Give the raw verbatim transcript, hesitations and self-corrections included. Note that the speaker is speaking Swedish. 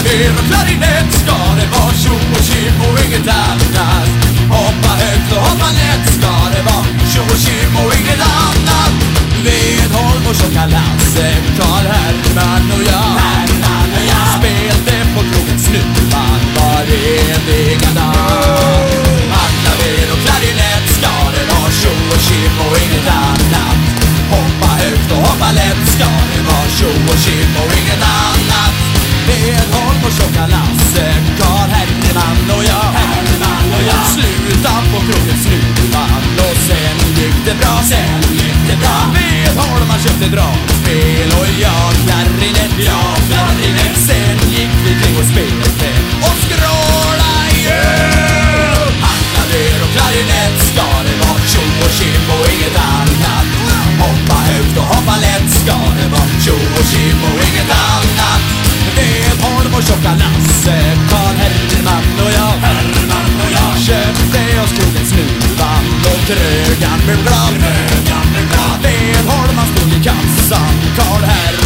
klaver och klarinett ska det vara, tjo och tjim och inget annat. Hoppa högt och hoppa lätt ska det vara, tjo och tjim och inget annat. Vedholm och tjocka Lasse, Karl Herman och jag, Herman och jag spelade på krogen Snuvan var eviga dag. Klaver och klarinett ska det vara, tjo och tjim och inget annat. Hoppa högt och hoppa lätt ska det vara, tjo och tjim och inget annat. Vedholm och tjocka Lasse, Karl Herman och jag, Herman och jag sluta på krogen Snuvan och sen gick det bra, sen gick det bra. Vedholm man köpte dragspel och jag klarinett, jag klarinett. Sen gick vi kring och spelade och skråla igen. Klaver och klarinett ska det vara, tjo och tjim och inget annat. Hoppa högt och hoppa lätt ska det vara, tjo och tjim och inget annat. Vedholm och tjocka Lasse, Karl Herman och jag, Herman och jag köpte oss krogen Snuvan och krögan blev glad, krögan blev glad. Vedholm han stod i kassan, Karl Herman